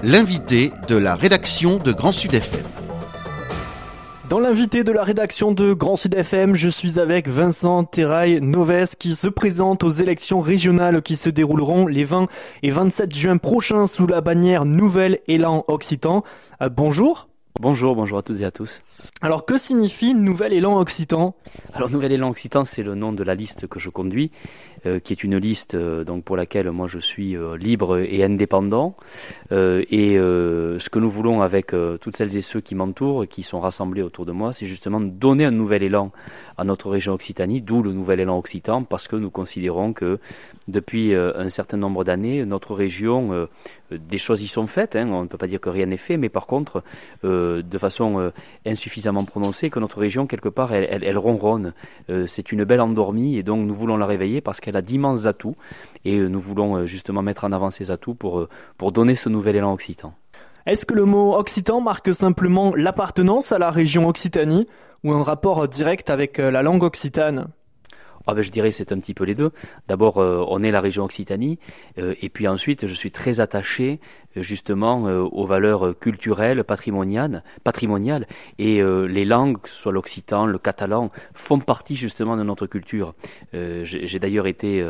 L'invité de la rédaction de Grand Sud FM. Dans l'invité de la rédaction de Grand Sud FM, je suis avec Vincent Terrail-Noves qui se présente aux élections régionales qui se dérouleront les 20 et 27 juin prochains sous la bannière Nouvel Élan Occitan. Bonjour. Bonjour à toutes et à tous. Alors que signifie Nouvel Élan Occitan ? Alors Nouvel Élan Occitan, c'est le nom de la liste que je conduis, qui est une liste donc pour laquelle moi je suis libre et indépendant. Ce que nous voulons avec toutes celles et ceux qui m'entourent, qui sont rassemblés autour de moi, c'est justement donner un nouvel élan à notre région Occitanie, d'où le Nouvel Élan Occitan, parce que nous considérons que depuis un certain nombre d'années, notre région, des choses y sont faites, on ne peut pas dire que rien n'est fait, mais par contre, de façon insuffisamment prononcée, que notre région, quelque part, elle ronronne. C'est une belle endormie et donc nous voulons la réveiller parce qu'elle a d'immenses atouts et nous voulons justement mettre en avant ces atouts pour donner ce nouvel élan occitan. Est-ce que le mot occitan marque simplement l'appartenance à la région Occitanie ou un rapport direct avec la langue occitane ? Je dirais c'est un petit peu les deux. D'abord, on est la région Occitanie, et puis ensuite, je suis très attaché justement aux valeurs culturelles, patrimoniales, et les langues, que ce soit l'occitan, le catalan, font partie justement de notre culture. J'ai d'ailleurs été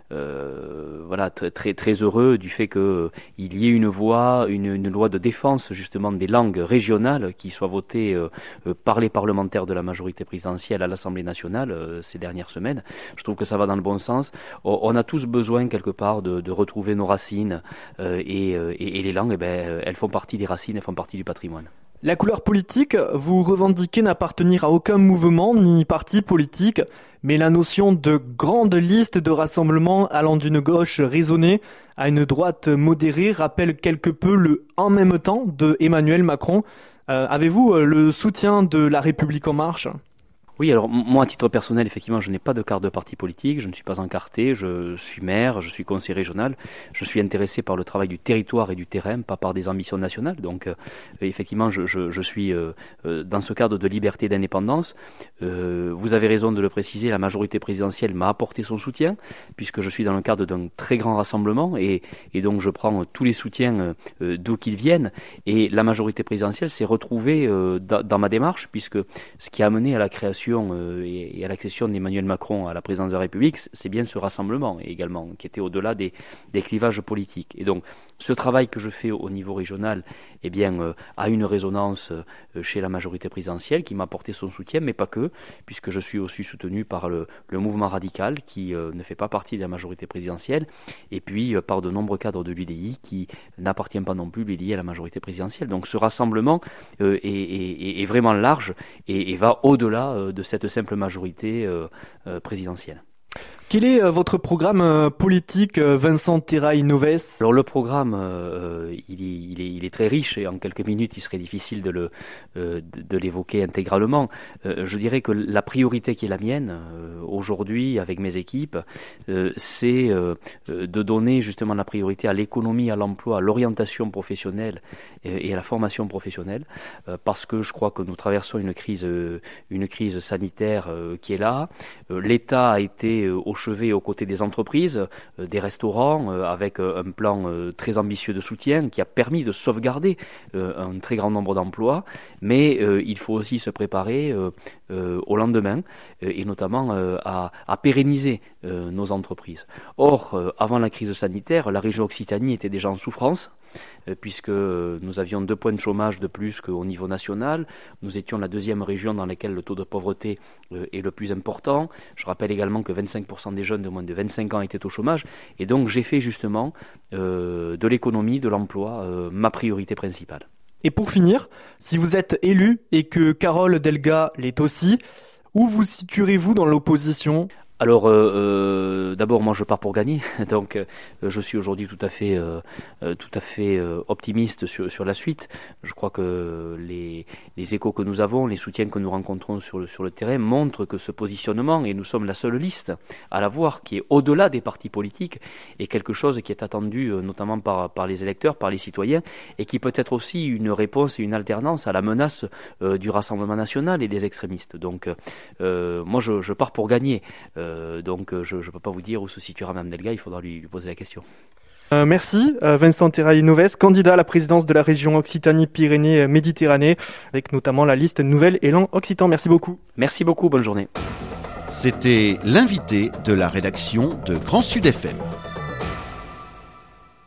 très très heureux du fait que il y ait une loi de défense justement des langues régionales qui soit votée par les parlementaires de la majorité présidentielle à l'Assemblée nationale ces dernières semaines. Je trouve que ça va dans le bon sens. On a tous besoin quelque part de retrouver nos racines et les langues, elles font partie des racines, elles font partie du patrimoine. La couleur politique, vous revendiquez n'appartenir à aucun mouvement ni parti politique, mais la notion de grande liste de rassemblement allant d'une gauche raisonnée à une droite modérée rappelle quelque peu le « en même temps » de Emmanuel Macron. Avez-vous le soutien de La République En Marche ? Oui, alors moi à titre personnel, effectivement, je n'ai pas de carte de parti politique, je ne suis pas encarté, je suis maire, je suis conseiller régional, je suis intéressé par le travail du territoire et du terrain, pas par des ambitions nationales, donc effectivement je suis dans ce cadre de liberté et d'indépendance. Vous avez raison de le préciser, la majorité présidentielle m'a apporté son soutien, puisque je suis dans le cadre d'un très grand rassemblement, et donc je prends tous les soutiens d'où qu'ils viennent, et la majorité présidentielle s'est retrouvée dans ma démarche, puisque ce qui a amené à la création et à l'accession d'Emmanuel Macron à la présidence de la République, c'est bien ce rassemblement également, qui était au-delà des clivages politiques. Et donc, ce travail que je fais au niveau régional, a une résonance chez la majorité présidentielle, qui m'a apporté son soutien, mais pas que, puisque je suis aussi soutenu par le mouvement radical, qui ne fait pas partie de la majorité présidentielle, et puis par de nombreux cadres de l'UDI, qui n'appartiennent pas non plus, l'UDI, à la majorité présidentielle. Donc, ce rassemblement est vraiment large et va au-delà de cette simple majorité présidentielle. Quel est votre programme politique, Vincent Terrail-Noves ? Alors le programme, il est très riche et en quelques minutes, il serait difficile de l'évoquer intégralement. Je dirais que la priorité qui est la mienne aujourd'hui avec mes équipes, c'est de donner justement la priorité à l'économie, à l'emploi, à l'orientation professionnelle et à la formation professionnelle, parce que je crois que nous traversons une crise sanitaire qui est là. L'État a été au chevet aux côtés des entreprises, des restaurants, avec un plan très ambitieux de soutien qui a permis de sauvegarder un très grand nombre d'emplois, mais il faut aussi se préparer au lendemain et notamment à pérenniser nos entreprises. Or, avant la crise sanitaire, la région Occitanie était déjà en souffrance, puisque nous avions 2 points de chômage de plus qu'au niveau national. Nous étions la 2e région dans laquelle le taux de pauvreté est le plus important. Je rappelle également que 25% des jeunes de moins de 25 ans étaient au chômage. Et donc j'ai fait justement de l'économie, de l'emploi, ma priorité principale. Et pour finir, si vous êtes élu et que Carole Delga l'est aussi, où vous situerez-vous dans l'opposition ? Alors, d'abord, moi, je pars pour gagner, donc je suis aujourd'hui tout à fait optimiste sur la suite. Je crois que les échos que nous avons, les soutiens que nous rencontrons sur le terrain montrent que ce positionnement, et nous sommes la seule liste à l'avoir, qui est au-delà des partis politiques, est quelque chose qui est attendu notamment par les électeurs, par les citoyens, et qui peut être aussi une réponse et une alternance à la menace du Rassemblement national et des extrémistes. Donc, moi, je pars pour gagner. Donc je ne peux pas vous dire où se situera Mme Delga, il faudra lui poser la question. Merci Vincent Terraille-Noves, candidat à la présidence de la région Occitanie-Pyrénées-Méditerranée, avec notamment la liste Nouvel Élan Occitan. Merci beaucoup. Merci beaucoup, bonne journée. C'était l'invité de la rédaction de Grand Sud FM.